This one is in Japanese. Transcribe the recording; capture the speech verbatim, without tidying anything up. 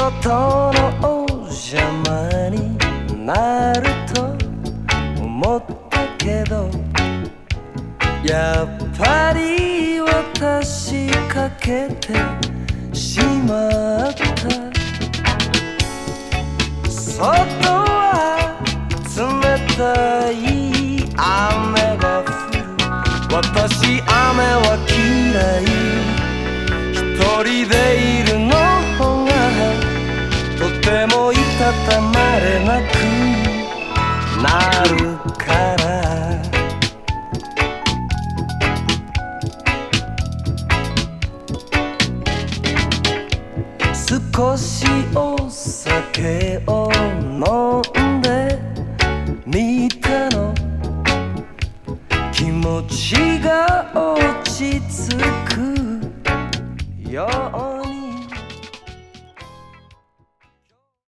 事のお邪魔になると思ったけど、やっぱり私かけてしまった。外は冷たい雨が降る。私雨は嫌い。一人でいるのがとてもいたたまれなくなるから。少しお酒を飲んでみたの。気持ちが落ち着くよう